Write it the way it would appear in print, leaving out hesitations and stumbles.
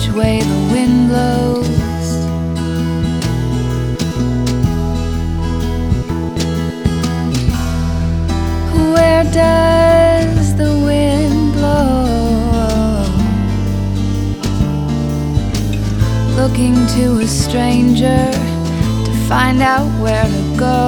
which way the wind blows. Where does the wind blow? Looking to a stranger to find out where to go.